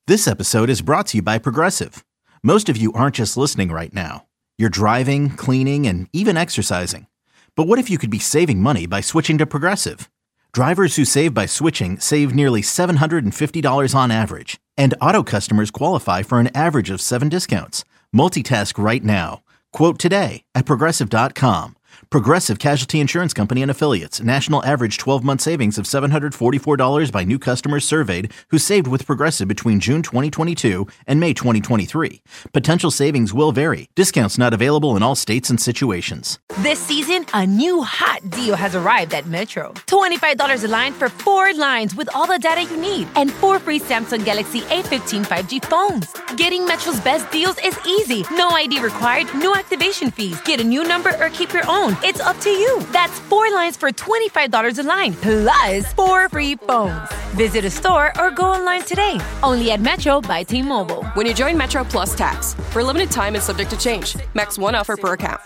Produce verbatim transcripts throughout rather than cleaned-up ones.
This episode is brought to you by Progressive. Most of you aren't just listening right now. You're driving, cleaning, and even exercising. But what if you could be saving money by switching to Progressive? Drivers who save by switching save nearly seven hundred fifty dollars on average. And auto customers qualify for an average of seven discounts. Multitask right now. Quote today at Progressive dot com. Progressive Casualty Insurance Company and Affiliates. National average twelve-month savings of seven hundred forty-four dollars by new customers surveyed who saved with Progressive between June twenty twenty-two and May twenty twenty-three. Potential savings will vary. Discounts not available in all states and situations. This season, a new hot deal has arrived at Metro. twenty-five dollars a line for four lines with all the data you need and four free Samsung Galaxy A fifteen five G phones. Getting Metro's best deals is easy. No I D required, no activation fees. Get a new number or keep your own. It's up to you. That's four lines for twenty-five dollars a line, plus four free phones. Visit a store or go online today. Only at Metro by T-Mobile. When you join Metro Plus Tax, for a limited time and subject to change. Max one offer per account.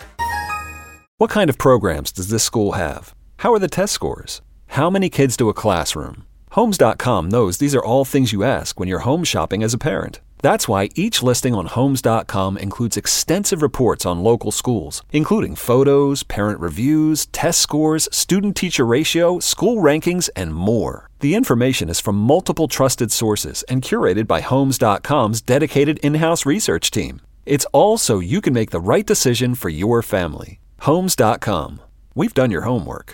What kind of programs does this school have? How are the test scores? How many kids to a classroom? Homes dot com knows these are all things you ask when you're home shopping as a parent. That's why each listing on Homes dot com includes extensive reports on local schools, including photos, parent reviews, test scores, student-teacher ratio, school rankings, and more. The information is from multiple trusted sources and curated by Homes dot com's dedicated in-house research team. It's all so you can make the right decision for your family. Homes dot com. We've done your homework.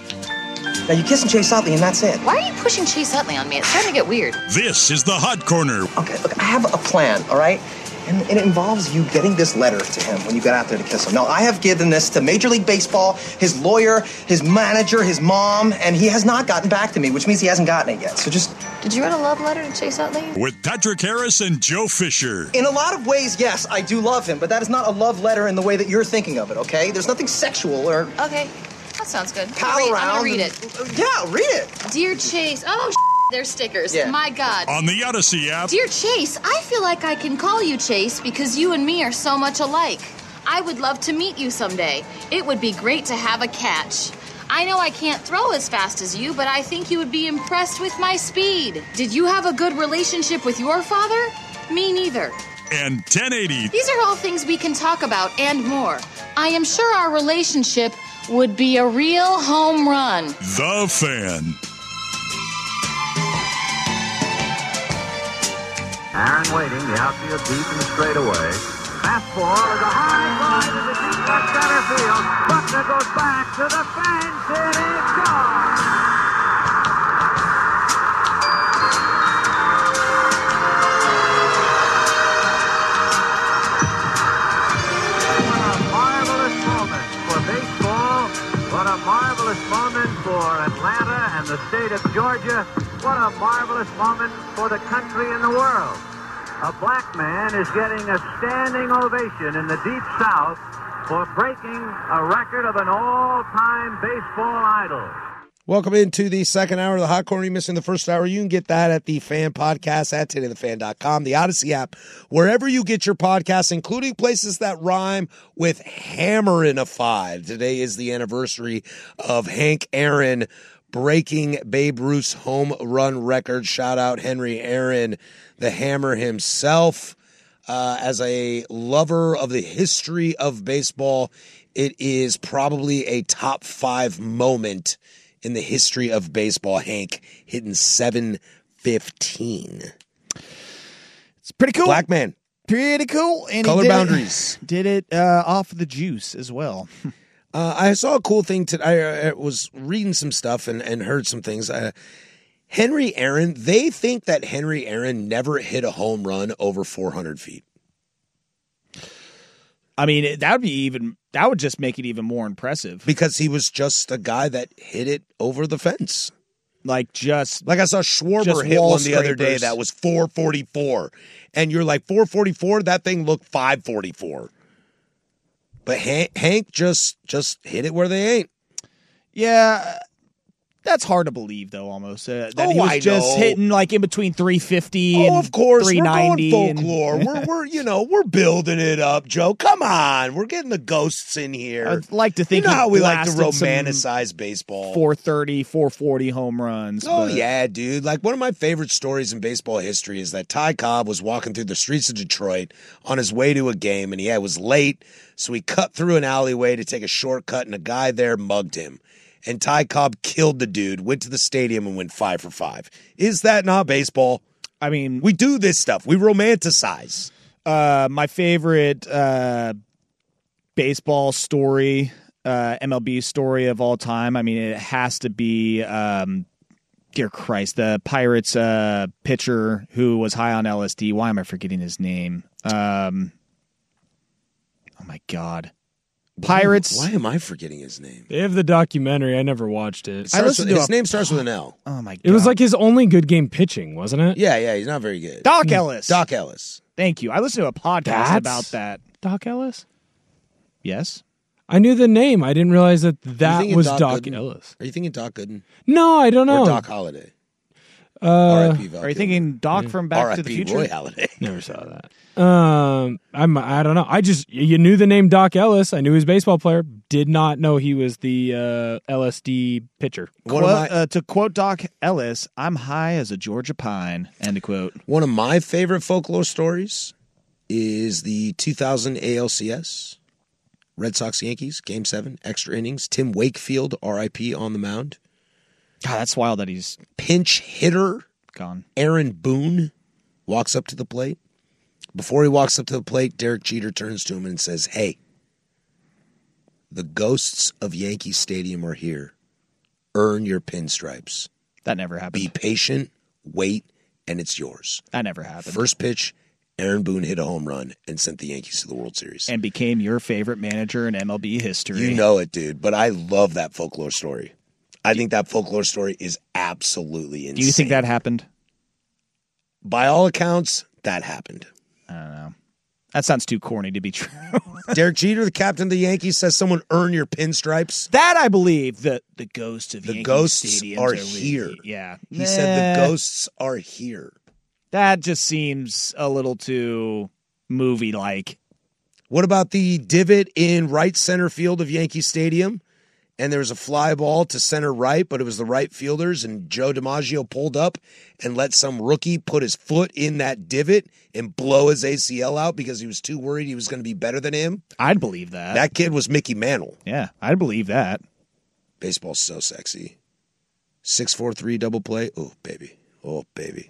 Now you kiss and Chase Utley and that's it. Why are you pushing Chase Utley on me? It's starting to get weird. This is the Hot Corner. Okay, look, I have a plan, all right? And, and it involves you getting this letter to him when you got out there to kiss him. Now, I have given this to Major League Baseball, his lawyer, his manager, his mom, and he has not gotten back to me, which means he hasn't gotten it yet. So just... Did you write a love letter to Chase Utley? With Patrick Harris and Joe Fisher. In a lot of ways, yes, I do love him, but that is not a love letter in the way that you're thinking of it, okay? There's nothing sexual or... Okay. That sounds good. Pal read, around. I'm gonna read it. Yeah, read it. Dear Chase. Oh, there's stickers. Yeah. My God. On the Odyssey app. Dear Chase, I feel like I can call you Chase because you and me are so much alike. I would love to meet you someday. It would be great to have a catch. I know I can't throw as fast as you, but I think you would be impressed with my speed. Did you have a good relationship with your father? Me neither. And ten eighty. These are all things we can talk about and more. I am sure our relationship would be a real home run. The Fan. Aaron waiting, the outfield deep and straight away. Fastball is a high fly to the deep left center field. Buckner goes back to the fence. It is gone. What a marvelous moment for Atlanta and the state of Georgia. What a marvelous moment for the country and the world. A black man is getting a standing ovation in the Deep South for breaking a record of an all-time baseball idol. Welcome into the second hour of the Hot Corner. You're missing the first hour. You can get that at the Fan Podcast at today the fan dot com, the Odyssey app, wherever you get your podcasts, including places that rhyme with Hammerin' a Five. Today is the anniversary of Hank Aaron breaking Babe Ruth's home run record. Shout out Henry Aaron, the Hammer himself. Uh, as a lover of the history of baseball, it is probably a top five moment in the history of baseball. Hank hitting seven fifteen. It's pretty cool. Black man. Pretty cool. And Color he did boundaries. It, did it uh, off the juice as well. uh, I saw a cool thing today. I, I was reading some stuff and, and heard some things. Uh, Henry Aaron, they think that Henry Aaron never hit a home run over four hundred feet. I mean, that would be even, that would just make it even more impressive. Because he was just a guy that hit it over the fence. Like just, like I saw Schwarber hit one the other day that was four forty-four. And you're like, four forty-four? That thing looked five forty-four. But Hank, Hank just, just hit it where they ain't. Yeah. That's hard to believe, though, almost. Uh, that Oh, he was I just know. hitting like in between three fifty Oh, and of course, three we're ninety. going folklore. we're, we're, you know, we're building it up, Joe. Come on. We're getting the ghosts in here. I'd like to think you know he how we like to blasted some romanticize baseball. four thirty, four forty home runs. Oh, but- yeah, dude. Like, one of my favorite stories in baseball history is that Ty Cobb was walking through the streets of Detroit on his way to a game, and he yeah, was late, so he cut through an alleyway to take a shortcut, and a guy there mugged him. And Ty Cobb killed the dude, went to the stadium, and went five for five. Is that not baseball? I mean, we do this stuff. We romanticize. Uh, my favorite uh, baseball story, uh, M L B story of all time. I mean, it has to be, um, dear Christ, the Pirates uh, pitcher who was high on L S D. Why am I forgetting his name? Um, oh, my God. Pirates. Why, why am I forgetting his name? They have the documentary. I never watched it. it starts with, his a, name starts with an L. Oh, my God. It was like his only good game pitching, wasn't it? Yeah, yeah, he's not very good. Doc Ellis. Doc Ellis. Thank you. I listened to a podcast That's about that. Doc Ellis? Yes. I knew the name. I didn't realize that that was Doc, Doc Gooden? Ellis. Are you thinking Doc Gooden? No, I don't know. Or Doc Holliday? Uh, R I P Val Are you Kilmer. thinking Doc from Back R I P to the Future? Roy Halladay. Never saw that. Um, I'm. I don't know. I just you knew the name Doc Ellis. I knew he was a baseball player. Did not know he was the uh, L S D pitcher. Quote, my, uh, to quote Doc Ellis, "I'm high as a Georgia pine." End of quote. One of my favorite folklore stories is the two thousand A L C S Red Sox Yankees Game Seven extra innings. Tim Wakefield, R I P on the mound. God, that's wild that he's pinch hitter. Gone. Aaron Boone walks up to the plate. Before he walks up to the plate, Derek Jeter turns to him and says, "Hey, the ghosts of Yankee Stadium are here. Earn your pinstripes. That never happened. Be patient, wait, and it's yours." That never happened. First pitch, Aaron Boone hit a home run and sent the Yankees to the World Series. And became your favorite manager in M L B history. You know it, dude, but I love that folklore story. I think that folklore story is absolutely insane. Do you think that happened? By all accounts, that happened. I don't know. That sounds too corny to be true. Derek Jeter, the captain of the Yankees, says someone earn your pinstripes. That I believe. The the ghosts of the Yankee ghosts stadiums are are here. Really, yeah, He nah, said the ghosts are here. That just seems a little too movie-like. What about the divot in right center field of Yankee Stadium? And there was a fly ball to center right, but it was the right fielders, and Joe DiMaggio pulled up and let some rookie put his foot in that divot and blow his A C L out because he was too worried he was going to be better than him. I'd believe that. That kid was Mickey Mantle. Yeah, I'd believe that. Baseball's so sexy. six four three double play. Oh, baby. Oh, baby.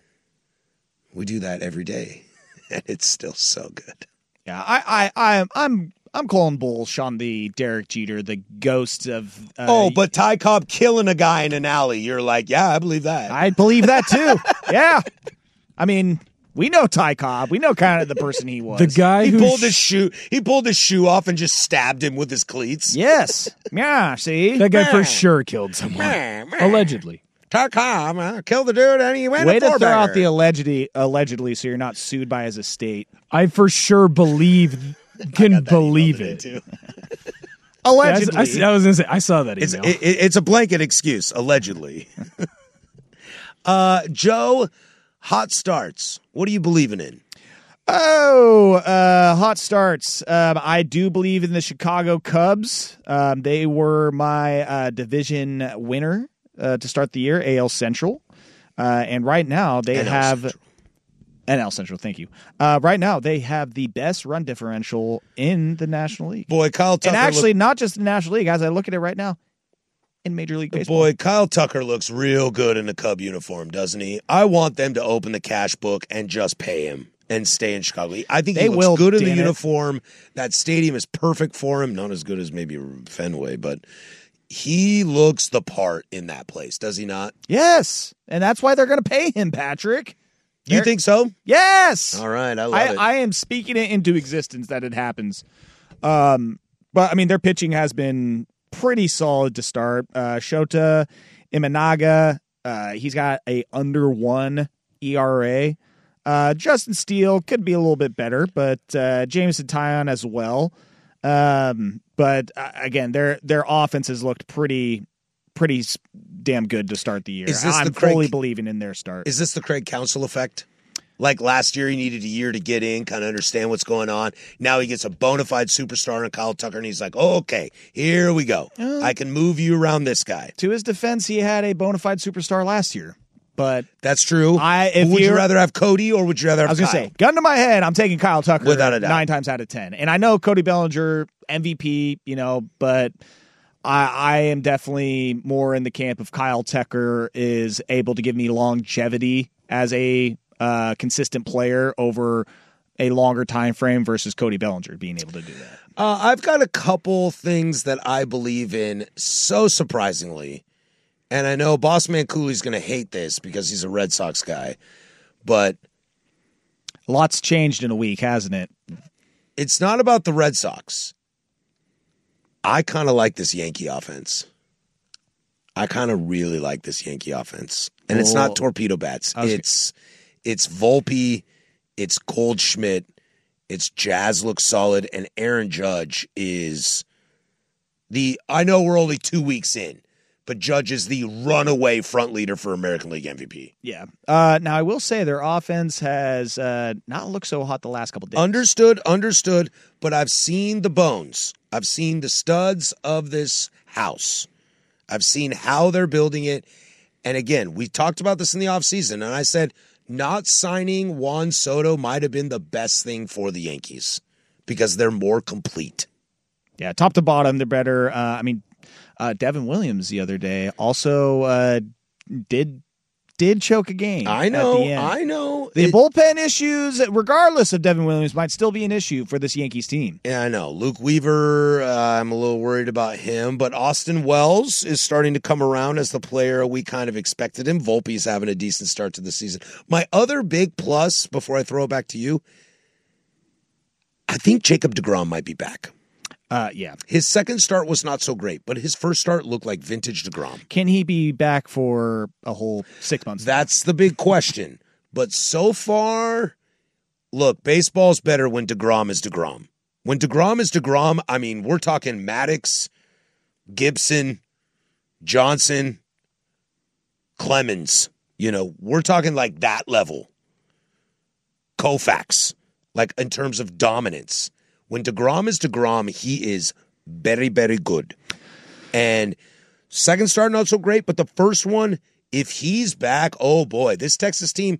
We do that every day, and it's still so good. Yeah, I, I, I, I'm... I'm calling bullsh on the Derek Jeter, the ghost of... Uh, oh, but Ty Cobb killing a guy in an alley. You're like, yeah, I believe that. I believe that, too. Yeah. I mean, we know Ty Cobb. We know kind of the person he was. The guy he who pulled sh- his shoe. He pulled his shoe off and just stabbed him with his cleats. Yes. Yeah, see? That guy for sure killed someone. Allegedly. Ty Cobb uh, killed the dude and he went Way a to throw out four-bagger. the allegedly, allegedly so you're not sued by his estate. I for sure believe... Can believe it. Allegedly. I, I, I was going to say, I saw that It's, email. it, it's a blanket excuse, allegedly. uh, Joe, hot starts. What are you believing in? Oh, uh, hot starts. Um, I do believe in the Chicago Cubs. Um, they were my uh, division winner uh, to start the year, A L Central. Uh, and right now they N L have... Central. N L Central, thank you. Uh, right now, they have the best run differential in the National League. Boy, Kyle Tucker. And actually, look, not just the National League, as I look at it right now, in Major League Baseball. boy, Kyle Tucker looks real good in a Cub uniform, doesn't he? I want them to open the cash book and just pay him and stay in Chicago. I think They he looks will, good in the damn it. uniform. That stadium is perfect for him. Not as good as maybe Fenway, but he looks the part in that place, does he not? Yes, and that's why they're going to pay him, Patrick. You They're- think so? Yes. All right, I love I, it. I am speaking it into existence that it happens. Um, but I mean, their pitching has been pretty solid to start. Uh, Shota Imanaga, uh, he's got a under one E R A. Uh, Justin Steele could be a little bit better, but uh, Jameson Taillon as well. Um, but uh, again, their their offense has looked pretty pretty damn good to start the year. Is this I'm the Craig- fully believing in their start. Is this the Craig believing in their start? I'm fully believing in their start. Is this the Craig Counsell effect? Like last year, he needed a year to get in, kind of understand what's going on. Now he gets a bona fide superstar in Kyle Tucker, and he's like, oh, okay, here we go. Uh, I can move you around this guy. To his defense, he had a bona fide superstar last year. But that's true. I, if would you you're- rather have Cody or would you rather have I was Kyle? going to say, gun to my head, I'm taking Kyle Tucker Without a doubt. nine times out of ten. And I know Cody Bellinger, M V P, you know, but I, I am definitely more in the camp of Kyle Tucker is able to give me longevity as a uh, consistent player over a longer time frame versus Cody Bellinger being able to do that. Uh, I've got a couple things that I believe in so surprisingly. And I know Boss Man Cooley's going to hate this because he's a Red Sox guy. But lots changed in a week, hasn't it? It's not about the Red Sox. I kind of like this Yankee offense. I kind of really like this Yankee offense. And it's not Oh. torpedo bats. I was- It's it's Volpe, it's Goldschmidt, it's Jazz looks solid, and Aaron Judge is the I know we're only two weeks in, but Judge is the runaway front leader for American League M V P. Yeah. Uh, now, I will say their offense has uh, not looked so hot the last couple days. Understood, understood, but I've seen the bones. I've seen the studs of this house. I've seen how they're building it. And again, we talked about this in the offseason, and I said not signing Juan Soto might have been the best thing for the Yankees because they're more complete. Yeah, top to bottom, they're better. Uh, I mean, uh, Devin Williams the other day also uh, did did choke a game. I at know, the end. I know. The It- bullpen issues, regardless of Devin Williams, might still be an issue for this Yankees team. Yeah, I know. Luke Weaver, uh, I'm a little worried about him, but Austin Wells is starting to come around as the player we kind of expected him. Volpe's having a decent start to the season. My other big plus, before I throw it back to you, I think Jacob deGrom might be back. Uh, yeah. His second start was not so great, but his first start looked like vintage deGrom. Can he be back for a whole six months? That's the big question. But so far, look, baseball's better when deGrom is deGrom. When deGrom is deGrom, I mean, we're talking Maddox, Gibson, Johnson, Clemens. You know, we're talking like that level. Koufax, like in terms of dominance. When deGrom is deGrom, he is very, very good. And second start, not so great, but the first one, if he's back, oh boy, this Texas team.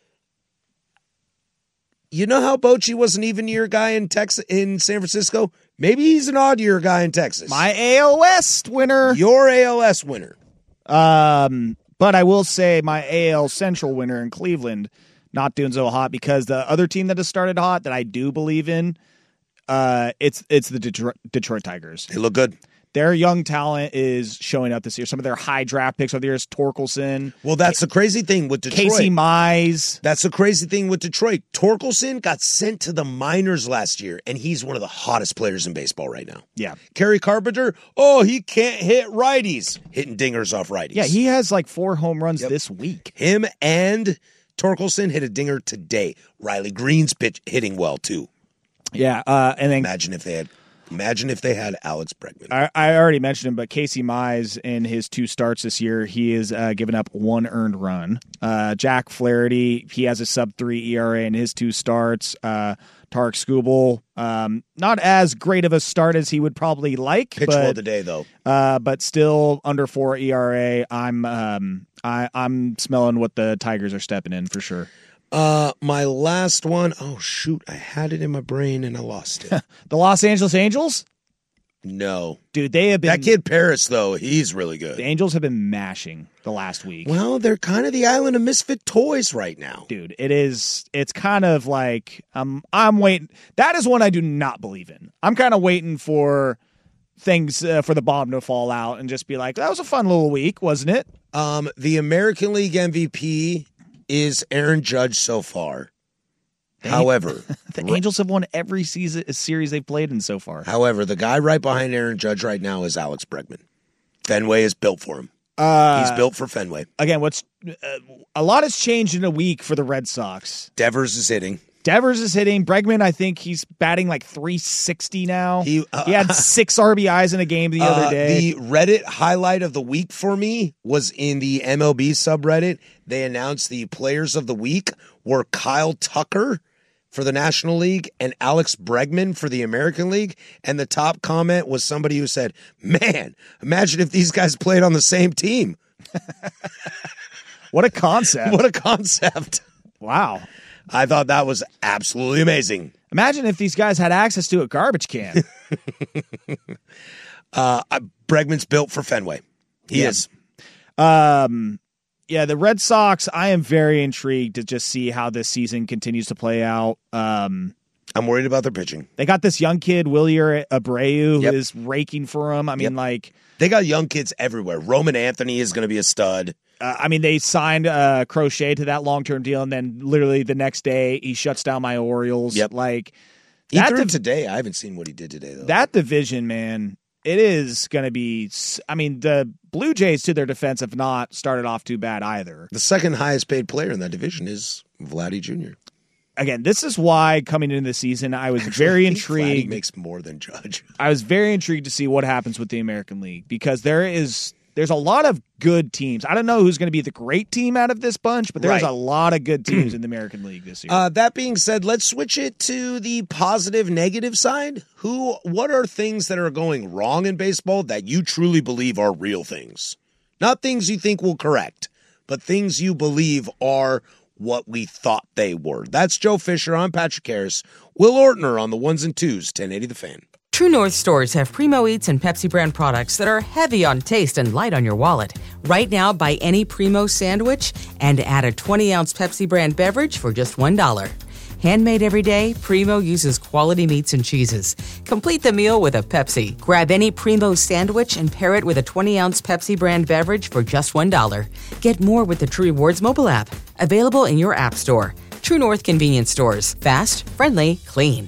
You know how Bochy was an even year guy in Texas in San Francisco? Maybe he's an odd year guy in Texas. My A L S winner. Your A L S winner. Um, but I will say my A L Central winner in Cleveland not doing so hot because the other team that has started hot that I do believe in, uh, it's it's the Detroit, Detroit Tigers. They look good. Their young talent is showing up this year. Some of their high draft picks over the years, Torkelson. Well, that's the crazy thing with Detroit. Casey Mize. That's the crazy thing with Detroit. Torkelson got sent to the minors last year, and he's one of the hottest players in baseball right now. Yeah. Kerry Carpenter, oh, he can't hit righties. Hitting dingers off righties. Yeah, he has like four home runs Yep. this week. Him and Torkelson hit a dinger today. Riley Green's pitch hitting well, too. Yeah, uh, and then Imagine if they had imagine if they had Alex Bregman. I, I already mentioned him, but Casey Mize in his two starts this year, he has uh, given up one earned run. Uh, Jack Flaherty, he has a sub three E R A in his two starts. Uh, Tarek Skubal, um, not as great of a start as he would probably like, Pitch but well today, though. uh, but still under four E R A. I'm um, I, I'm smelling what the Tigers are stepping in for sure. Uh, my last one, oh, shoot, I had it in my brain and I lost it. The Los Angeles Angels, No. dude, they have been That kid Paris, though, he's really good. the Angels have been mashing the last week. Well, they're kind of the island of misfit toys right now. Dude, it is. It's kind of like um, I'm waiting. That is one I do not believe in. I'm kind of waiting for things uh, for the bomb to fall out and just be like, that was a fun little week, wasn't it? Um, the American League M V P is Aaron Judge so far. However, The Angels have won every season series they've played in so far. however, the guy right behind Aaron Judge right now is Alex Bregman. Fenway is built for him. Uh, He's built for Fenway. Again, what's uh, a lot has changed in a week for the Red Sox. Devers is hitting. Devers is hitting. Bregman, I think he's batting like three sixty now. He, uh, he had six R B Is in a game the uh, other day. The Reddit highlight of the week for me was in the M L B subreddit. They announced the players of the week were Kyle Tucker for the National League and Alex Bregman for the American League. And the top comment was somebody who said, man, imagine if these guys played on the same team. What a concept. What a concept. Wow. I thought that was absolutely amazing. Imagine if these guys had access to a garbage can. uh, Bregman's built for Fenway. He yeah. is. Um, yeah, the Red Sox, I am very intrigued to just see how this season continues to play out. Um, I'm worried about their pitching. They got this young kid, Willier Abreu, Yep. who is raking for him. I mean, Yep. like... They got young kids everywhere. Roman Anthony is going to be a stud. Uh, I mean, they signed uh, Crochet to that long-term deal, and then literally the next day he shuts down my Orioles. Yep. Like He that threw div- today. I haven't seen what he did today, though. that division, man, it is going to be. I mean, the Blue Jays, to their defense, have not started off too bad either. The second highest paid player in that division is Vladdy Junior Again, this is why coming into the season, I was Actually, very I think intrigued. Vladdy makes more than Judge. I was very intrigued to see what happens with the American League because there is there's a lot of good teams. I don't know who's going to be the great team out of this bunch, but there's Right. a lot of good teams in the American League this year. Uh, that being said, let's switch it to the positive, negative side. Who? What are things that are going wrong in baseball that you truly believe are real things? Not things you think will correct, but things you believe are what we thought they were. That's Joe Fisher. I'm Patrick Harris. Will Ortner on the ones and twos, ten eighty The Fan. True North stores have Primo Eats and Pepsi brand products that are heavy on taste and light on your wallet. Right now, buy any Primo sandwich and add a twenty-ounce Pepsi brand beverage for just one dollar. Handmade every day, Primo uses quality meats and cheeses. Complete the meal with a Pepsi. Grab any Primo sandwich and pair it with a twenty-ounce Pepsi brand beverage for just one dollar. Get more with the True Rewards mobile app. Available in your app store. True North convenience stores. Fast, friendly, clean.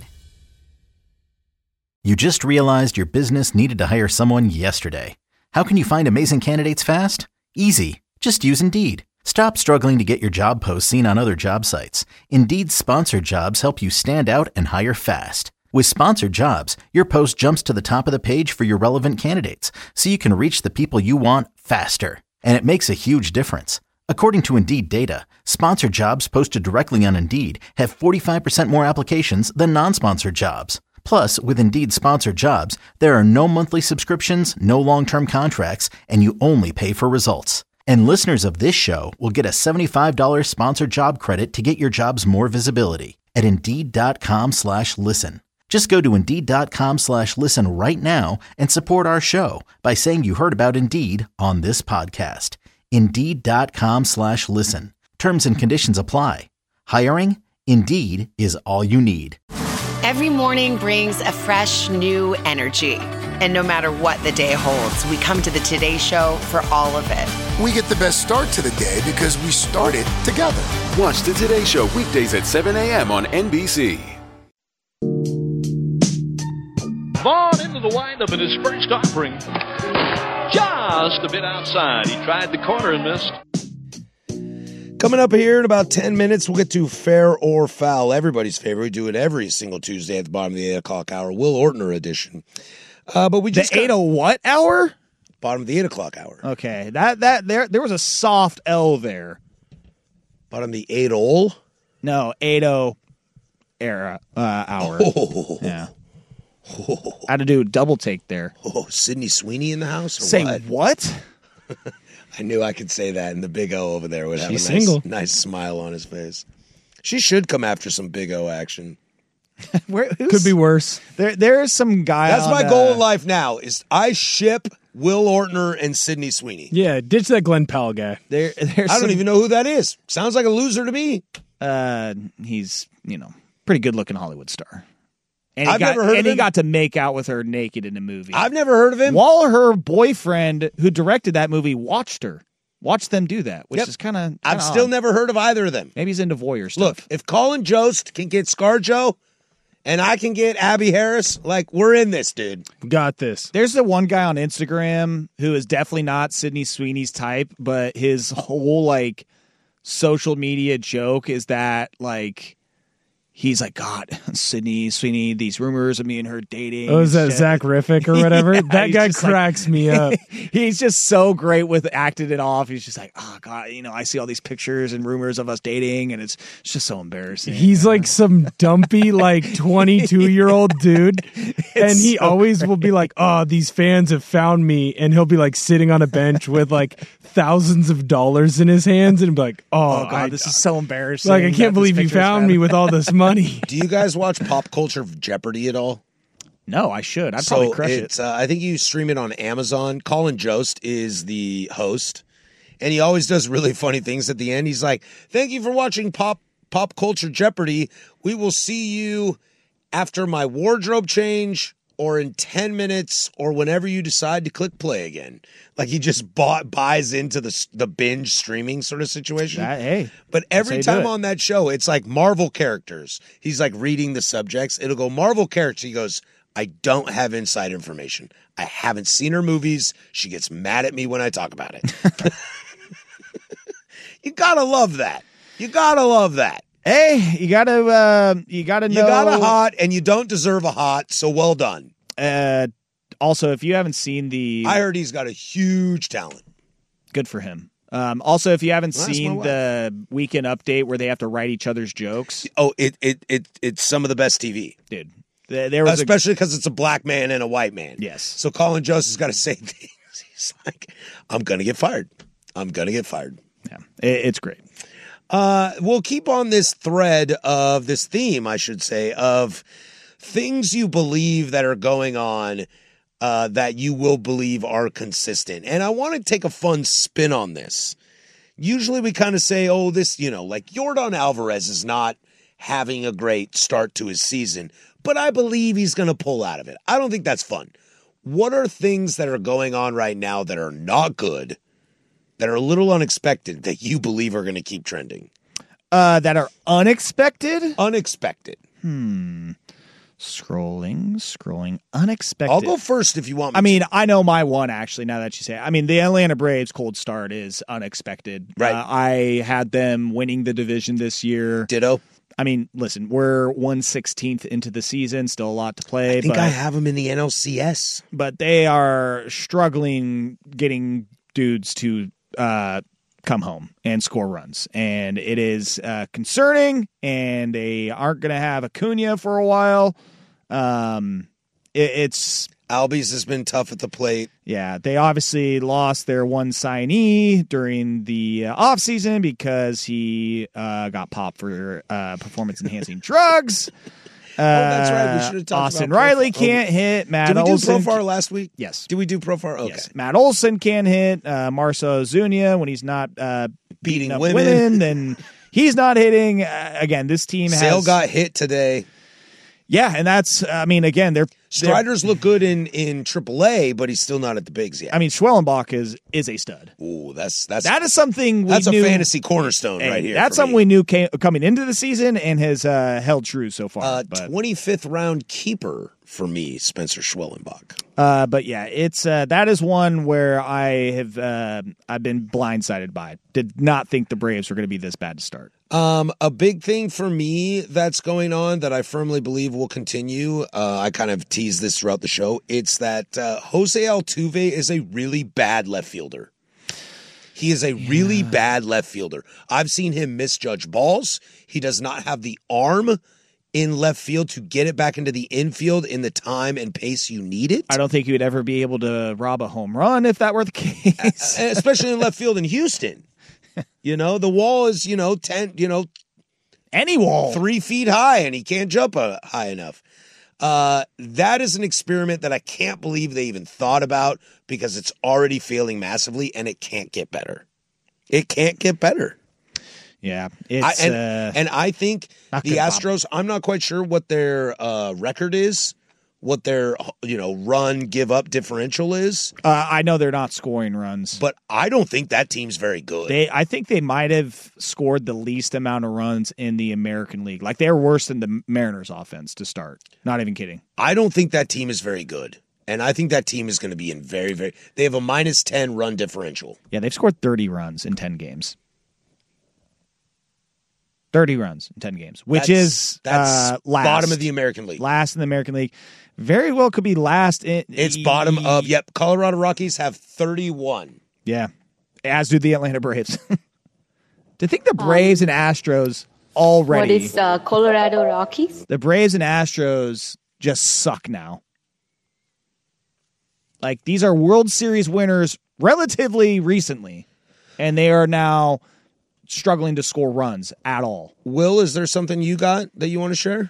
You just realized your business needed to hire someone yesterday. How can you find amazing candidates fast? Easy. Just use Indeed. Stop struggling to get your job posts seen on other job sites. Indeed's sponsored jobs help you stand out and hire fast. With sponsored jobs, your post jumps to the top of the page for your relevant candidates, so you can reach the people you want faster. And it makes a huge difference. According to Indeed data, sponsored jobs posted directly on Indeed have forty-five percent more applications than non-sponsored jobs. Plus, with Indeed sponsored jobs, there are no monthly subscriptions, no long-term contracts, and you only pay for results. And listeners of this show will get a seventy-five dollars sponsored job credit to get your jobs more visibility at Indeed.com slash listen. Just go to Indeed.com slash listen right now and support our show by saying you heard about Indeed on this podcast. Indeed.com slash listen. Terms and conditions apply. Hiring? Indeed is all you need. Every morning brings a fresh, new energy. And no matter what the day holds, we come to the Today Show for all of it. We get the best start to the day because we started together. Watch the Today Show weekdays at seven a.m. on N B C. Vaughn into the windup in his first offering. Just a bit outside. He tried the corner and missed. Coming up here in about ten minutes, we'll get to Fair or Foul, everybody's favorite. We do it every single Tuesday at the bottom of the eight o'clock hour, Will Ortner edition. Uh, but we just the eight o what hour? Bottom of the eight o'clock hour. Okay, that that there there was a soft L there. Bottom of the eight ol. No, eight o era uh, hour. Oh. Yeah. Oh. I had to do a double take there. Oh, Sydney Sweeney in the house? Or Say what? what? I knew I could say that, and the Big O over there would have She's a nice, single. nice smile on his face. She should come after some Big O action. Where, Could be worse. There, there is some guy. That's on, my goal uh, in life now. Is I ship Will Ortner and Sydney Sweeney. Yeah, ditch that Glenn Powell guy. There, there's I don't some, even know who that is. Sounds like a loser to me. Uh, he's you know pretty good looking Hollywood star. And he I've got, never heard and of he him. got to make out with her naked in a movie. I've never heard of him. While her boyfriend, who directed that movie, watched her. Watched them do that, which Yep. is kind of. I've still never heard of either of them. Maybe he's into voyeur stuff. Look, if Colin Jost can get ScarJo and I can get Abby Harris, like, we're in this, dude. Got this. There's the one guy on Instagram who is definitely not Sydney Sweeney's type, but his whole, like, social media joke is that, like, he's like, God, Sydney Sweeney, these rumors of me and her dating. Oh, is that shit. Zach Riffick or whatever? Yeah, that he's guy just like- cracks me up. He's just so great with acting it off. He's just like, oh God, you know, I see all these pictures and rumors of us dating, and it's, it's just so embarrassing. He's like some dumpy, like twenty-two year old dude. And he so always great. will be like, oh, these fans have found me. And he'll be like sitting on a bench with like thousands of dollars in his hands and be like, oh, Oh God, I, this is so embarrassing. like, I that can't this believe you picture is found found. me with all this money. Do you guys watch Pop Culture Jeopardy at all? No, I should. I'd so probably crush it. it's, uh, I think you stream it on Amazon. Colin Jost is the host, and he always does really funny things at the end. He's like, "Thank you for watching Pop Pop Culture Jeopardy. We will see you after my wardrobe change, or in ten minutes, or whenever you decide to click play again." Like he just bought buys into the the binge streaming sort of situation. That- hey, But every that's how you do time it. on that show, it's like Marvel characters. He's like reading the subjects. It'll go Marvel characters. He goes, I don't have inside information. I haven't seen her movies. She gets mad at me when I talk about it. You gotta love that. You gotta love that. Hey, you gotta, uh, you gotta know. You got a hot, and you don't deserve a hot. So well done. Uh, also, if you haven't seen the, I heard he's got a huge talent. good for him. Um, also, if you haven't Well, that's seen my the weekend update where they have to write each other's jokes, Oh, it it it it's some of the best T V. dude, there, there was a, Especially because it's a black man and a white man. Yes. So Colin Jost has got to say things. He's like, I'm going to get fired. I'm going to get fired. yeah, it, it's great. Uh, we'll keep on this thread of this theme, I should say, of things you believe that are going on uh, that you will believe are consistent. And I want to take a fun spin on this. Usually we kind of say, oh, this, you know, like Yordan Alvarez is not having a great start to his season, but I believe he's going to pull out of it. I don't think that's fun. What are things that are going on right now that are not good, that are a little unexpected, that you believe are going to keep trending? Uh, that are unexpected. Unexpected. Hmm. Scrolling, scrolling, unexpected. I'll go first if you want me I mean, to. I know my one actually. Now that you say, it. I mean, the Atlanta Braves cold start is unexpected. Right. Uh, I had them winning the division this year. Ditto. I mean, listen, we're one sixteenth into the season, still a lot to play. I think but, I have them in the N L C S. but they are struggling getting dudes to uh, come home and score runs, and it is uh, concerning. And they aren't going to have Acuna for a while. Um, it, it's Albies has been tough at the plate. yeah, they obviously lost their one signee during the uh, offseason because he uh, got popped for uh, performance-enhancing drugs. Oh, that's right. We should have talked Austin about Riley Profar. can't hit. Matt Did we do Olson Profar last week? Yes. Did we do Profar? Okay. Yes. Matt Olson can't hit. Uh, Marcel Ozuna, when he's not uh, beating, Beating up women. women, then he's not hitting. Uh, again, this team has Sale got hit today. yeah, and that's. I mean, again, they're. they're Strider's look good in in triple A, but he's still not at the bigs yet. I mean, Schwellenbach is is a stud. Ooh, that's that's That is something we that's knew, a fantasy cornerstone Hey, right here. That's for something me. we knew came, coming into the season and has uh, held true so far. Uh, but, twenty-fifth round keeper for me, Spencer Schwellenbach. uh, but yeah, it's uh, that is one where I have uh, I've been blindsided by. Did not think the Braves were going to be this bad to start. Um, a big thing for me that's going on that I firmly believe will continue. Uh, I kind of teased this throughout the show. It's that uh, Jose Altuve is a really bad left fielder. He is a really bad left fielder. I've seen him misjudge balls. He does not have the arm in left field to get it back into the infield in the time and pace you need it. I don't think he would ever be able to rob a home run if that were the case. Uh, especially in left field in Houston. You know, the wall is, you know, ten, you know, any wall, three feet high, and he can't jump uh, high enough. Uh, that is an experiment that I can't believe they even thought about because it's already failing massively, and it can't get better. It can't get better. Yeah, I, it's and, uh, and I think not the good, Bob. Astros. I'm not quite sure what their uh, record is, what their you know run give up differential is. uh, I know they're not scoring runs, But I don't think that team's very good. They, I think they might have scored the least amount of runs in the American League. Like they're worse than the Mariners' offense to start. Not even kidding. I don't think that team is very good. And I think that team is going to be in very, very. They have a minus ten run differential. Yeah, they've scored thirty runs in ten games. thirty runs in ten games, which That's- is that's uh, last. bottom of the American League. Last in the American League. Very well could be last in. It's bottom of, yep, Colorado Rockies have thirty-one. Yeah, as do the Atlanta Braves. To think the Braves Um, and Astros already. What is uh, Colorado Rockies? The Braves and Astros just suck now. Like, these are World Series winners relatively recently, and they are now struggling to score runs at all. Will, is there something you got that you want to share?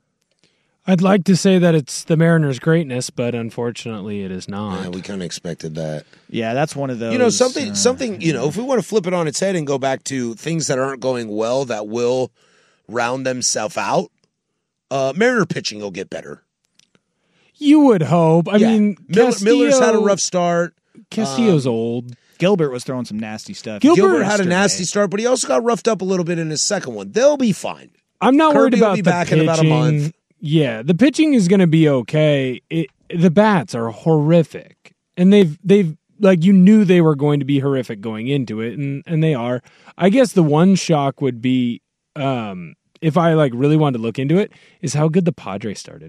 I'd like to say that it's the Mariners' greatness, but unfortunately it is not. Yeah, we kind of expected that. Yeah, that's one of those. You know, something, uh, something. You know, if we want to flip it on its head and go back to things that aren't going well that will round themselves out, uh, Mariner pitching will get better. You would hope. I Yeah. mean, Miller, Castillo, Miller's had a rough start. Castillo's Um, old. Gilbert was throwing some nasty stuff. Gilbert Gilbert had a yesterday. nasty start, but he also got roughed up a little bit in his second one. They'll be fine. I'm not Kirby worried will about be the back pitching. in about a month. Yeah, the pitching is going to be okay. It, the bats are horrific, and they've they've like you knew they were going to be horrific going into it, and and they are. I guess the one shock would be um, if I like really wanted to look into it is how good the Padres started.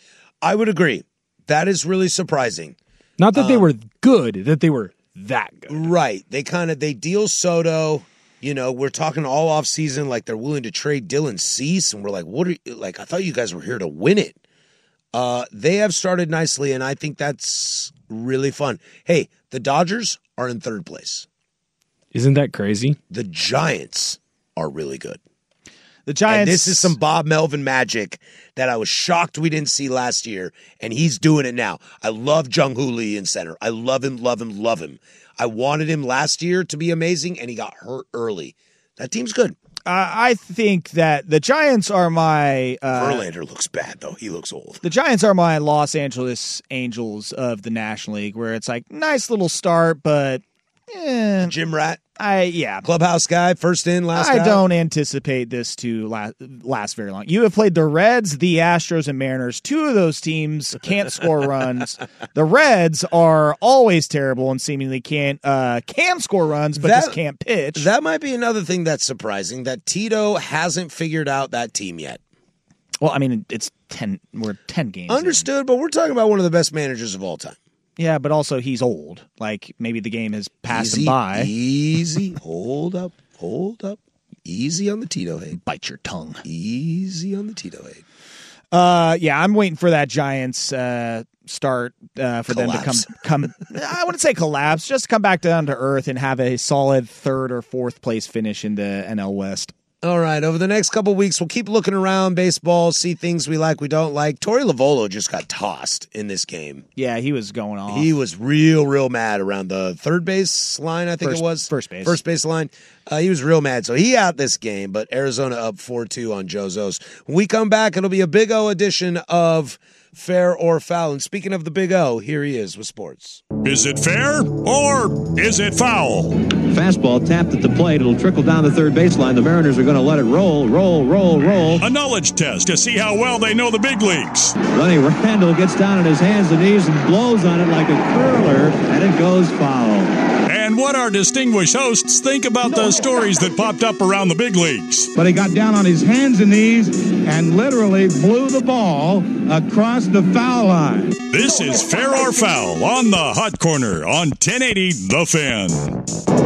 I would agree. That is really surprising. Not that they Um, were good, that they were that good. Right. They kind of they deal Soto. You know, we're talking all off season like they're willing to trade Dylan Cease, and we're like, what are you, like? I thought you guys were here to win it. Uh, they have started nicely, and I think that's really fun. Hey, the Dodgers are in third place. Isn't that crazy? The Giants are really good. The Giants. And this is some Bob Melvin magic that I was shocked we didn't see last year, and he's doing it now. I love Jung Hoo Lee in center. I love him, love him, love him. I wanted him last year to be amazing, and he got hurt early. That team's good. Uh, I think that the Giants are my. Uh, Verlander looks bad, though. He looks old. The Giants are my Los Angeles Angels of the National League, where it's like nice little start, but eh, Jim Rat, I yeah, clubhouse guy, first in, last I out. don't anticipate this to last, last very long. You have played the Reds, the Astros, and Mariners. Two of those teams can't score runs. The Reds are always terrible and seemingly can't uh, can score runs, but That- just can't pitch. That might be another thing that's surprising, that Tito hasn't figured out that team yet. Well, I mean, it's ten. We're ten games. in. Understood, but we're talking about one of the best managers of all time. Yeah, but also he's old. Like maybe the game has passed Easy, him by. Easy. Hold up. Hold up. Easy on the Tito hate. Bite your tongue. Easy on the Tito hate. Uh, yeah, I'm waiting for that Giants uh, start uh, for Collapse. them to come come. I wouldn't say collapse, just come back down to earth and have a solid third or fourth place finish in the N L West. All right, over the next couple weeks, we'll keep looking around baseball, see things we like, we don't like. Torey Lovolo just got tossed in this game. Yeah, he was going off. He was real, real mad around the third base line, I think First- it was. first base. First base line. Uh, he was real mad. So he out this game, but Arizona up four two on Jozo's. When we come back, it'll be a Big O edition of Fair or Foul. And speaking of the Big O, here he is with sports. Is it fair or is it foul? Fastball tapped at the plate. It'll trickle down the third baseline. The Mariners are going to let it roll, roll, roll, roll. A knowledge test to see how well they know the big leagues. Lenny Randall gets down on his hands and knees and blows on it like a curler, and it goes foul. And what our distinguished hosts think about the stories that popped up around the big leagues. But he got down on his hands and knees and literally blew the ball across the foul line. This is Fair or Foul on the Hot Corner on ten eighty The Fan.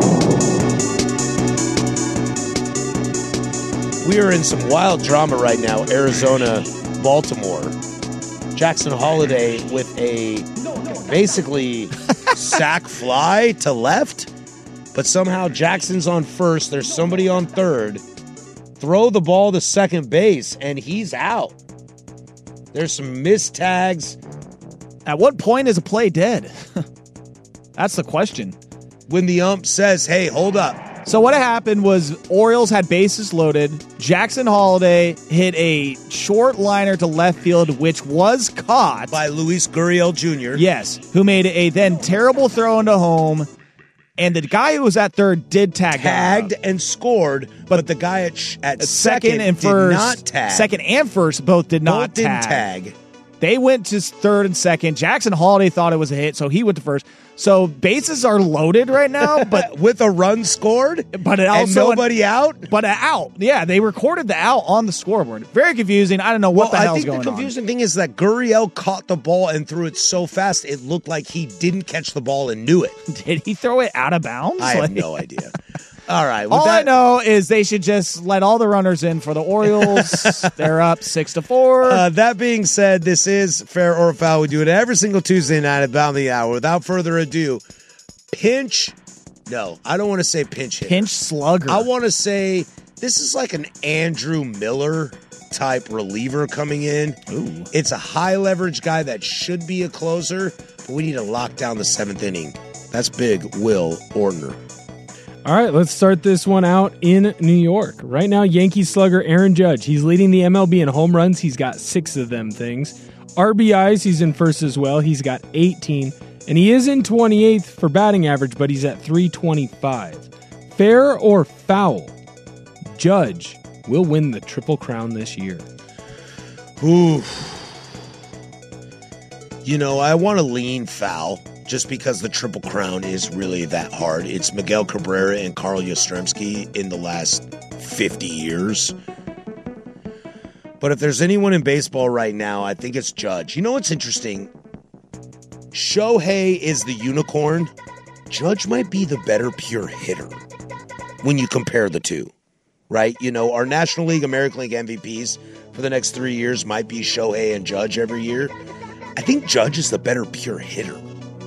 We are in some wild drama right now, Arizona, Baltimore. Jackson Holiday with a basically sack fly to left, but somehow Jackson's on first. There's somebody on third. Throw the ball to second base, and he's out. There's some missed tags. At what point is a play dead? That's the question. When the ump says, hey, hold up. So what happened was Orioles had bases loaded. Jackson Holiday hit a short liner to left field, which was caught by Luis Gurriel Junior Yes, who made a then terrible throw into home. And the guy who was at third did tag Tagged and scored, but, but the guy at, sh- at second, second and did first, not tag. Second and first both did not both didn't tag. tag. They went to third and second. Jackson Holiday thought it was a hit, so he went to first. So bases are loaded right now, but with a run scored, but it also and nobody an, out, but an out. Yeah, they recorded the out on the scoreboard. Very confusing. I don't know what well, the hell's I think going on. the confusing on. thing is that Gurriel caught the ball and threw it so fast it looked like he didn't catch the ball and knew it. Did he throw it out of bounds? I like, have no idea. All right. All that, I know is they should just let all the runners in for the Orioles. They're up six to four. Uh, that being said, this is Fair or Foul. We do it every single Tuesday night at about the hour. Without further ado, pinch. No, I don't want to say pinch hitter. Pinch slugger. I want to say this is like an Andrew Miller type reliever coming in. Ooh. It's a high leverage guy that should be a closer, but we need to lock down the seventh inning. That's big, Will Ordner. All right, let's start this one out in New York. Right now, Yankees slugger Aaron Judge. He's leading the M L B in home runs. He's got six of them things. R B Is, he's in first as well. He's got eighteen. And he is in twenty-eighth for batting average, but he's at three twenty-five. Fair or foul? Judge will win the Triple Crown this year. Ooh. You know, I want to lean foul. Just because the Triple Crown is really that hard. It's Miguel Cabrera and Carl Yastrzemski in the last fifty years. But if there's anyone in baseball right now, I think it's Judge. You know what's interesting? Shohei is the unicorn. Judge might be the better pure hitter when you compare the two, right? You know, our National League, American League M V Ps for the next three years might be Shohei and Judge every year. I think Judge is the better pure hitter.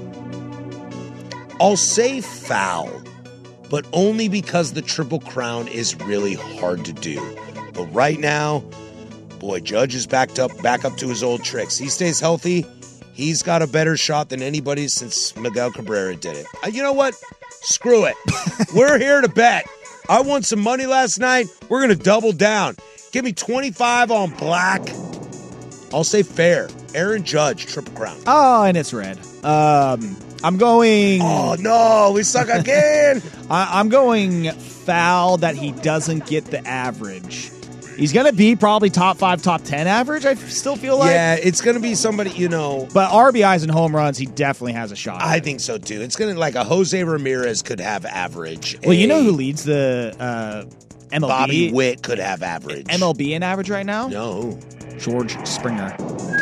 I'll say foul, but only because the Triple Crown is really hard to do. But right now, boy, Judge is backed up, back up to his old tricks. He stays healthy. He's got a better shot than anybody since Miguel Cabrera did it. Uh, you know what? Screw it. We're here to bet. I won some money last night. We're going to double down. Give me twenty-five on black. I'll say fair. Aaron Judge, Triple Crown. Oh, and it's red. Um... I'm going... Oh, no, we suck again. I, I'm going foul that he doesn't get the average. He's going to be probably top five, top ten average, I still feel like. Yeah, it's going to be somebody, you know... But R B Is and home runs, he definitely has a shot. I think so, too. It's going to, like, a Jose Ramirez could have average. Well, a, you know who leads the uh, M L B? Bobby Witt could have average. M L B in average right now? No. George Springer.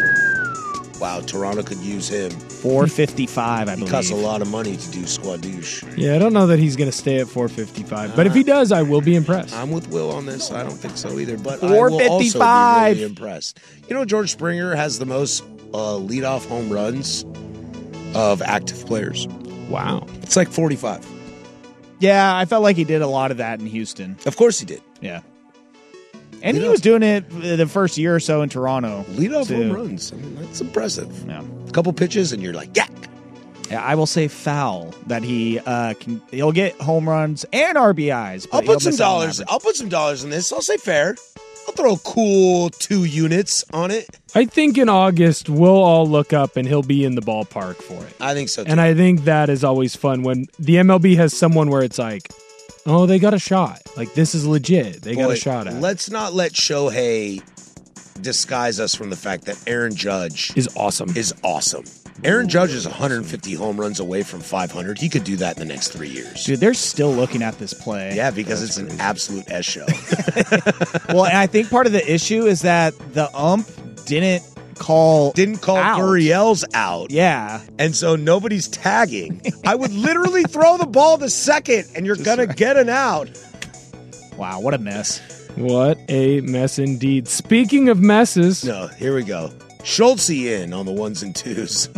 Wow, Toronto could use him. four fifty-five, I he believe. He costs a lot of money to do squadouche. Yeah, I don't know that he's going to stay at four fifty-five. But uh, if he does, I will be impressed. I'm with Will on this. I don't think so either. But four fifty-five. I will also be really impressed. You know, George Springer has the most uh, leadoff home runs of active players. Wow. It's like forty-five. Yeah, I felt like he did a lot of that in Houston. Of course he did. Yeah. And lead he was doing it the first year or so in Toronto. Lead off home runs. I mean, that's impressive. Yeah. A couple pitches and you're like, yeah. Yeah, I will say foul that he uh, can. He'll get home runs and R B Is. I'll put some dollars. I'll put some dollars in this. I'll say fair. I'll throw a cool two units on it. I think in August we'll all look up and he'll be in the ballpark for it. I think so too. And I think that is always fun when the M L B has someone where it's like, oh, they got a shot. Like, this is legit. They Boy, got a shot at it. Let's not let Shohei disguise us from the fact that Aaron Judge is awesome. Is awesome. Aaron Judge is one hundred fifty home runs away from five hundred. He could do that in the next three years. Dude, they're still looking at this play. Yeah, because That's it's crazy. An absolute S show. Well, and I think part of the issue is that the ump didn't call didn't call out. Gurriel's out. Yeah. And so nobody's tagging. I would literally throw the ball the second and you're going right. to get an out. Wow, what a mess. What a mess indeed. Speaking of messes. No, here we go. Schultz in on the ones and twos.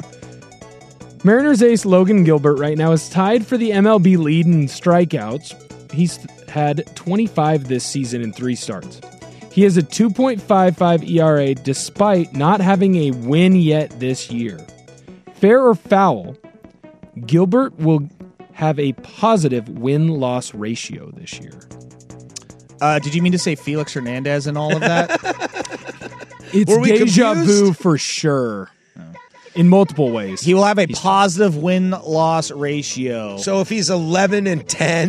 Mariners ace Logan Gilbert right now is tied for the M L B lead in strikeouts. He's had twenty-five this season in three starts. He has a two point five five E R A despite not having a win yet this year. Fair or foul, Gilbert will have a positive win-loss ratio this year. Uh, did you mean to say Felix Hernandez and all of that? It's deja vu for sure. Oh. In multiple ways. He will have a he's positive win-loss ratio. So if he's eleven and ten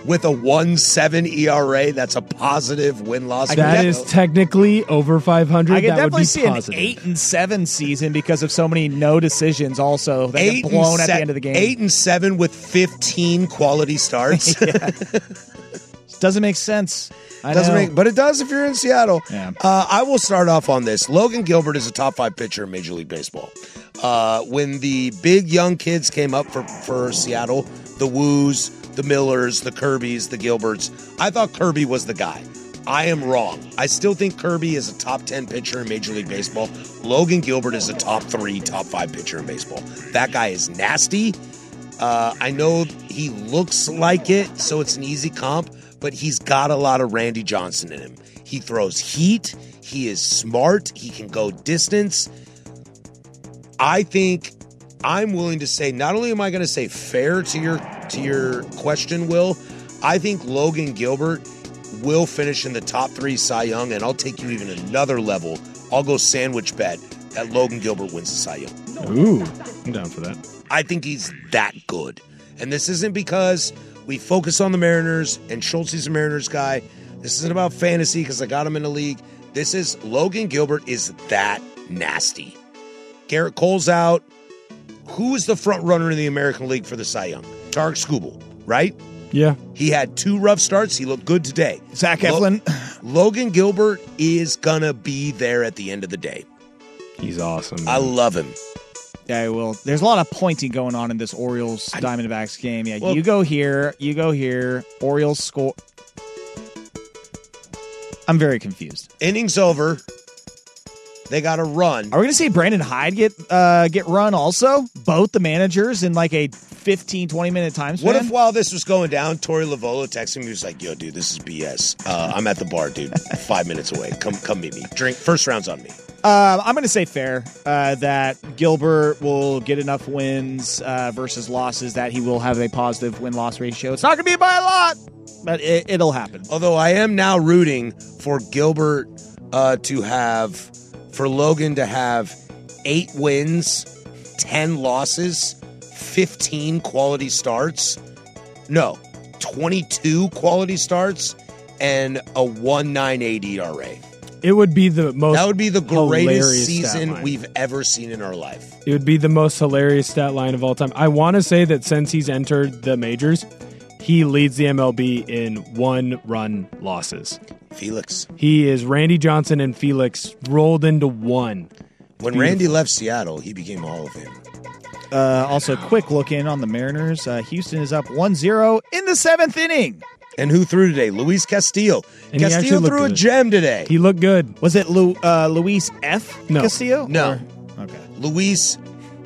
with a one seven E R A. That's a positive win-loss. That is technically over five hundred. I could that definitely would be see positive. an eight and seven season because of so many no decisions. Also, that Eight get blown and at se- the end of the game. Eight and seven with fifteen quality starts. Doesn't make sense. I Doesn't know. make, but it does if you're in Seattle. Yeah. Uh, I will start off on this. Logan Gilbert is a top five pitcher in Major League Baseball. Uh, when the big young kids came up for, for Seattle, the Woos, the Millers, the Kirbys, the Gilberts, I thought Kirby was the guy. I am wrong. I still think Kirby is a top ten pitcher in Major League Baseball. Logan Gilbert is a top three, top five pitcher in baseball. That guy is nasty. Uh, I know he looks like it, so it's an easy comp, but he's got a lot of Randy Johnson in him. He throws heat. He is smart. He can go distance. I think I'm willing to say, not only am I going to say fair to your to your question, Will, I think Logan Gilbert will finish in the top three Cy Young, and I'll take you even another level. I'll go sandwich bet that Logan Gilbert wins the Cy Young. Ooh, I'm down for that. I think he's that good. And this isn't because we focus on the Mariners and Schultz is a Mariners guy. This isn't about fantasy because I got him in the league. This is Logan Gilbert is that nasty. Garrett Cole's out. Who is the front runner in the American League for the Cy Young? Tarek Skubal, right? Yeah. He had two rough starts. He looked good today. Zach Eflin. Lo- Logan Gilbert is going to be there at the end of the day. He's awesome. I love him. Yeah, well, there's a lot of pointing going on in this Orioles Diamondbacks game. Yeah, Well- you go here, you go here. Orioles score. I'm very confused. Innings over. They got to run. Are we going to see Brandon Hyde get uh, get run also? Both the managers in like a fifteen, twenty minute time span? What if while this was going down, Torey Lovolo texted me, he was like, yo, dude, this is B S. Uh, I'm at the bar, dude. Five minutes away. Come come meet me. Drink. First round's on me. Uh, I'm going to say fair uh, that Gilbert will get enough wins uh, versus losses that he will have a positive win-loss ratio. It's not going to be by a lot, but it, it'll happen. Although I am now rooting for Gilbert uh, to have, for Logan to have eight wins, ten losses, fifteen quality starts. No, twenty-two quality starts and a one point nine eight E R A. It would be the most That would be the hilarious greatest stat season line. we've ever seen in our life. It would be the most hilarious stat line of all time. I want to say that since he's entered the majors, he leads the M L B in one-run losses. Felix. He is Randy Johnson and Felix rolled into one. When Randy left Seattle, he became a Hall of Famer. Uh, also, quick look in on the Mariners. Uh, Houston is up one zero in the seventh inning. And who threw today? Luis Castillo. And he Castillo actually looked threw a good. gem today. He looked good. Was it Lu, uh, Luis F. No. Castillo? No. Or- okay. Luis,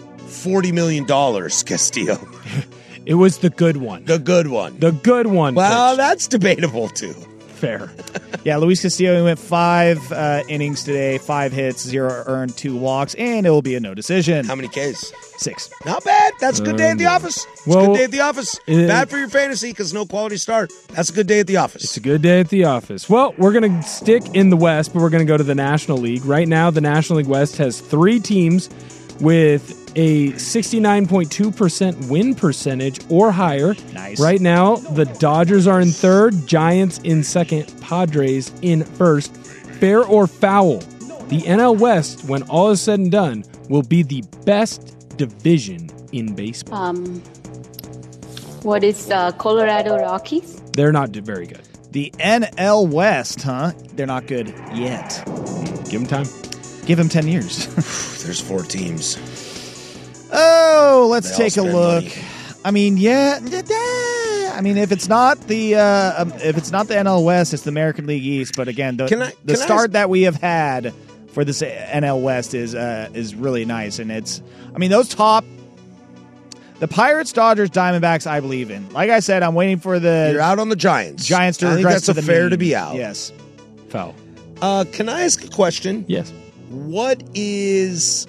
forty million dollars, Castillo. It was the good one. The good one. The good one. Well, pitched. that's debatable, too. Fair. Yeah, Luis Castillo he went five uh, innings today, five hits, zero earned, two walks, and it will be a no decision. How many Ks? Six. Not bad. That's a good day at the Um, office. It's a well, good day at the office. it- Bad for your fantasy because no quality start. That's a good day at the office. It's a good day at the office. Well, we're going to stick in the West, but we're going to go to the National League. Right now, the National League West has three teams with a sixty-nine point two percent win percentage or higher. Nice. Right now, the Dodgers are in third, Giants in second, Padres in first. Fair or foul, the N L West, when all is said and done, will be the best division in baseball. Um, what is uh, Colorado Rockies? They're not d- very good. The N L West, huh? They're not good yet. Give them time. Give them ten years. There's four teams. Oh, let's They all take a spend look. money. I mean, yeah, yeah. I mean, if it's not the uh, um, if it's not the N L West, it's the American League East. But again, the Can I- the can I start ask- that we have had for this N L West is uh, is really nice, and it's. I mean, those top. The Pirates, Dodgers, Diamondbacks, I believe in. Like I said, I'm waiting for the You're out on the Giants. Giants to I think regress that's to a the fair mean. to be out. Yes. Foul. Uh, can I ask a question? Yes. What is...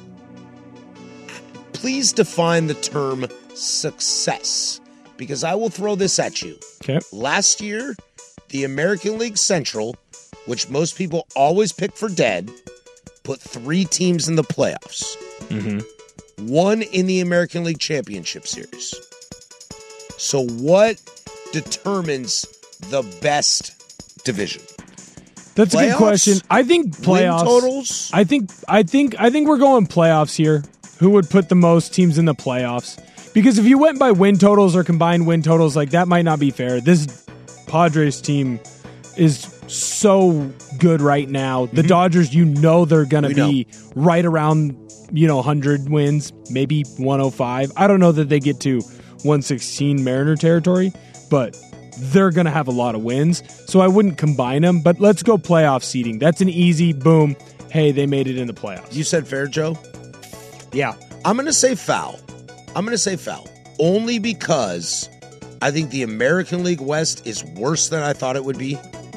Please define the term success, because I will throw this at you. Okay. Last year, the American League Central, which most people always pick for dead, put three teams in the playoffs. Mm-hmm. One in the American League Championship Series. So what determines the best division? That's Playoffs? a good question. I think playoffs. Win totals? I think I think I think we're going playoffs here. Who would put the most teams in the playoffs? Because if you went by win totals or combined win totals, like that might not be fair. This Padres team is so good right now. The Mm-hmm. Dodgers, you know they're going to We be right around, you know, one hundred wins, maybe one oh five. I don't know that they get to one sixteen Mariner territory, but they're going to have a lot of wins. So I wouldn't combine them, but let's go playoff seeding. That's an easy boom. Hey, they made it in the playoffs. You said fair, Joe? Yeah. I'm going to say foul. I'm going to say foul. Only because I think the American League West is worse than I thought it would be.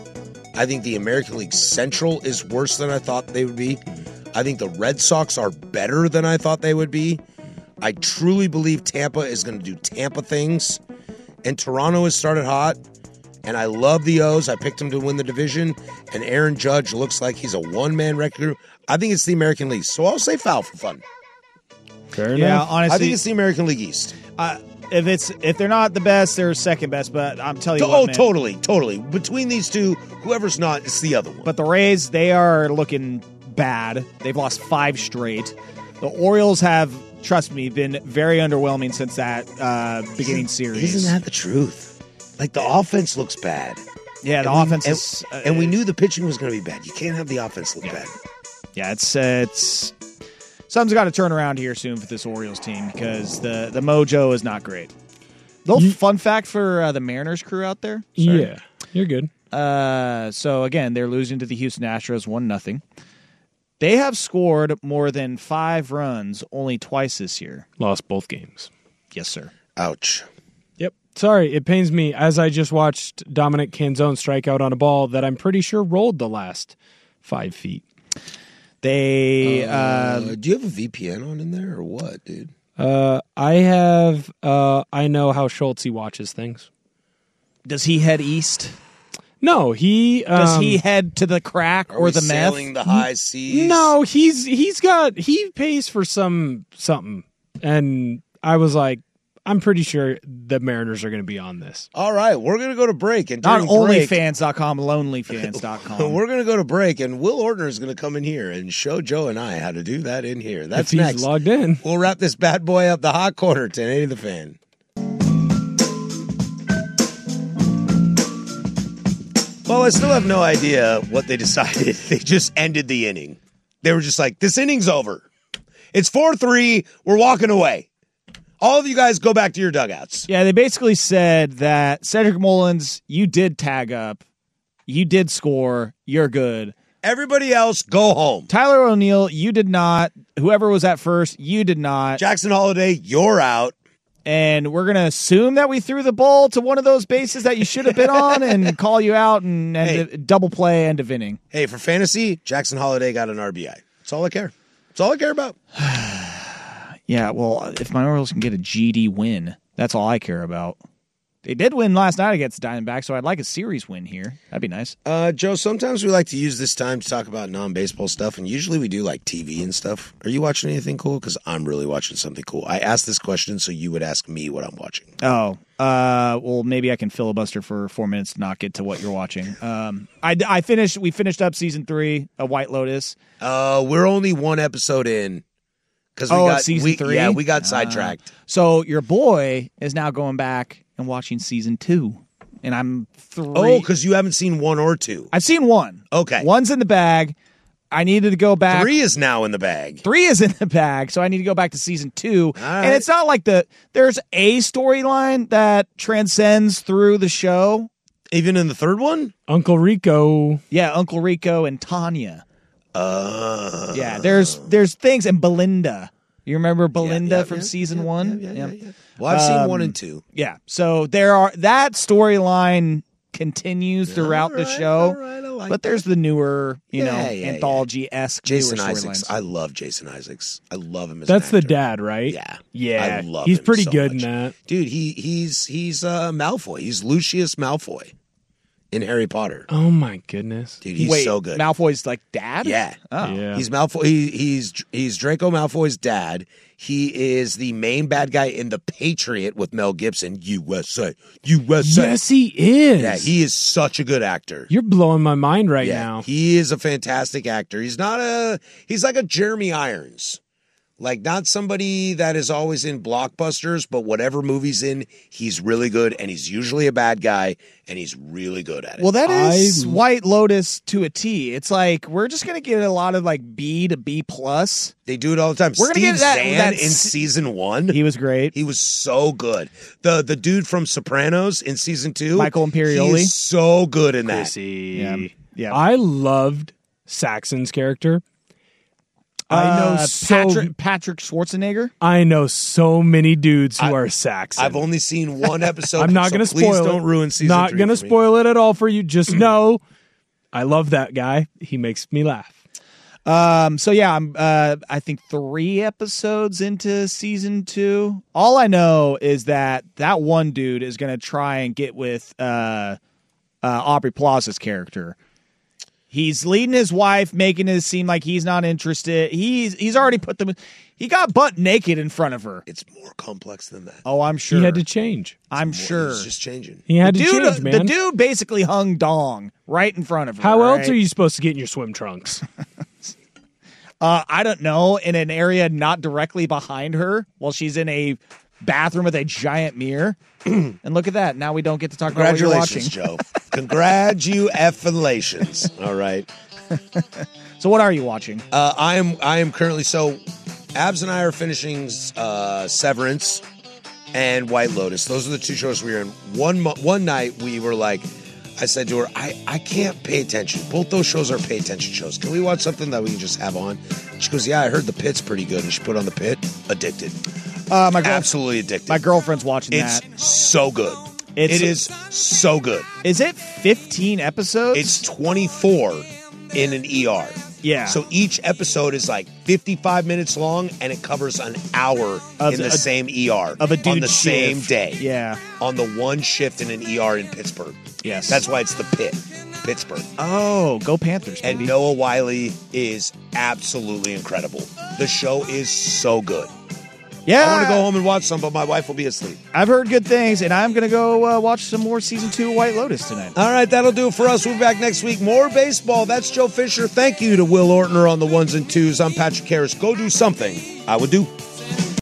I think the American League Central is worse than I thought they would be. I think the Red Sox are better than I thought they would be. I truly believe Tampa is going to do Tampa things. And Toronto has started hot. And I love the O's. I picked them to win the division. And Aaron Judge looks like he's a one-man record. I think it's the American League. So I'll say foul for fun. Fair Yeah, enough. honestly, I think it's the American League East. Uh, if it's if they're not the best, they're second best. But I'm telling you, Oh, what, man, totally, totally. Between these two, whoever's not, it's the other one. But the Rays, they are looking bad. They've lost five straight. The Orioles have, trust me, been very underwhelming since that uh, beginning series. Isn't that the truth? Like, the offense looks bad. Yeah, the And we- offense and, is. Uh, and we knew the pitching was going to be bad. You can't have the offense look bad. Yeah, it's uh, it's something's got to turn around here soon for this Orioles team because the the mojo is not great. Little fun fact for uh, the Mariners crew out there. Sorry. Yeah, you're good. Uh, so again, they're losing to the Houston Astros one nothing. They have scored more than five runs only twice this year. Lost both games. Yes, sir. Ouch. Yep. Sorry, it pains me as I just watched Dominic Canzone strike out on a ball that I'm pretty sure rolled the last five feet. They Uh, uh, do you have a V P N on in there or what, dude? Uh, I have. Uh, I know how Schultz watches things. Does he head east? No, he um, Does he head to the crack Are or we the meth? sailing the high seas? No, he's he's got he pays for some something, and I was like, I'm pretty sure the Mariners are going to be on this. All right, we're going to go to break. And Not during break, OnlyFans dot com, lonelyfans dot com. we're going to go to break, and Will Ortner is going to come in here and show Joe and I how to do that in here. That's if he's next. logged in. We'll wrap this bad boy up. The Hot Corner, ten eighty The Fan. Well, I still have no idea what they decided. They just ended the inning. They were just like, this inning's over. It's four three. We're walking away. All of you guys go back to your dugouts. Yeah, they basically said that Cedric Mullins, you did tag up, you did score, you're good. Everybody else, go home. Tyler O'Neill, you did not. Whoever was at first, you did not. Jackson Holiday, you're out. And we're going to assume that we threw the ball to one of those bases that you should have been on and call you out and, and Hey. d- double play end of inning. Hey, for fantasy, Jackson Holiday got an R B I. That's all I care. That's all I care about. Yeah, well, if my Orioles can get a G D win, that's all I care about. They did win last night against the Diamondbacks, so I'd like a series win here. That'd be nice. Uh, Joe, sometimes we like to use this time to talk about non-baseball stuff, and usually we do like T V and stuff. Are you watching anything cool? Because I'm really watching something cool. I asked this question so you would ask me what I'm watching. Oh, uh, well, maybe I can filibuster for four minutes to not get to what you're watching. Um, I, I finished. We finished up season three of White Lotus. Uh, we're only one episode in. Because we oh, got season we, three. Yeah, we got Uh, sidetracked. So your boy is now going back and watching season two, and I'm three. Oh, because you haven't seen one or two. I've seen one. Okay, one's in the bag. I needed to go back. Three is now in the bag. Three is in the bag, so I need to go back to season two. right. And it's not like the there's a storyline that transcends through the show. Even in the third one, Uncle Rico. Yeah, Uncle Rico and Tanya. Uh, yeah, there's there's things, and Belinda. You remember Belinda yeah, from yeah, season yeah, one? yeah, yeah, yeah. Well, I've seen Um, one and two. Yeah, so there are that storyline continues throughout the show, but there's the newer, you know, Yeah, yeah, yeah. anthology esque Jason newer Isaacs. storylines. I love Jason Isaacs. I love him as That's an the actor. dad, right? Yeah. Yeah. I love He's him pretty so good much. in that. Dude, he he's he's uh, Malfoy. He's Lucius Malfoy in Harry Potter. Oh my goodness, dude, he's Wait, so good. Malfoy's like dad. Yeah, Oh. Yeah. he's Malfoy. He, he's he's Draco Malfoy's dad. He is the main bad guy in The Patriot with Mel Gibson. U S A, U S A. Yes, he is. Yeah, he is such a good actor. You're blowing my mind right yeah, now. he is a fantastic actor. He's not a. He's like a Jeremy Irons. Like, not somebody that is always in blockbusters, but whatever movie's in, he's really good, and he's usually a bad guy, and he's really good at it. Well, that is I- White Lotus to a T. It's like we're just gonna get a lot of like B to B plus. They do it all the time. We're gonna Steve get that- Zahn that in s- season one. He was great. He was so good. The the dude from Sopranos in season two, Michael Imperioli. he is so good in that. Chrissy. Yeah. Yeah. I loved Saxon's character. I know Uh, so Patrick Patrick Schwarzenegger. I know so many dudes who I- are Saxon. I've only seen one episode. I'm not so going to please spoil it. don't ruin season Not three going to for me. spoil it at all for you. Just know I love that guy. He makes me laugh. Um. So yeah, I'm. Uh. I think three episodes into season two. All I know is that that one dude is gonna try and get with uh, uh Aubrey Plaza's character. He's leading his wife, making it seem like he's not interested. He's he's already put them. He got butt naked in front of her. It's more complex than that. Oh, I'm sure. He had to change. I'm More- sure. It's just changing. He had the to dude, change, man. The dude basically hung dong right in front of her. How else right? are you supposed to get in your swim trunks? Uh, I don't know. In an area not directly behind her, while she's in a bathroom with a giant mirror. And look at that. Now we don't get to talk about what you're watching. Congratulations, Joe. Congratulations. All right. So what are you watching? Uh, I am I am currently so Abs and I are finishing uh, Severance and White Lotus. Those are the two shows we were in. One mo- one night we were like, I said to her, I, I can't pay attention. Both those shows are pay attention shows. Can we watch something that we can just have on? She goes, yeah, I heard The Pit's pretty good. And she put on The Pit. Addicted. Uh, my girl- Absolutely addicted. My girlfriend's watching It's that. so good. It's- it is so good. Is it fifteen episodes? It's twenty-four in an E R. Yeah. So each episode is like fifty-five minutes long, and it covers an hour Of in the a- same E R of a on dude's the same shift. day. Yeah. On the one shift in an E R in Pittsburgh. Yes. That's why it's the Pit, Pittsburgh. Oh, go Panthers, baby. And Noah Wiley is absolutely incredible. The show is so good. Yeah. I want to go home and watch some, but my wife will be asleep. I've heard good things, and I'm going to go uh, watch some more season two of White Lotus tonight. All right, that'll do it for us. We'll be back next week. More baseball. That's Joe Fisher. Thank you to Will Ortner on the ones and twos. I'm Patrick Harris. Go do something I would do.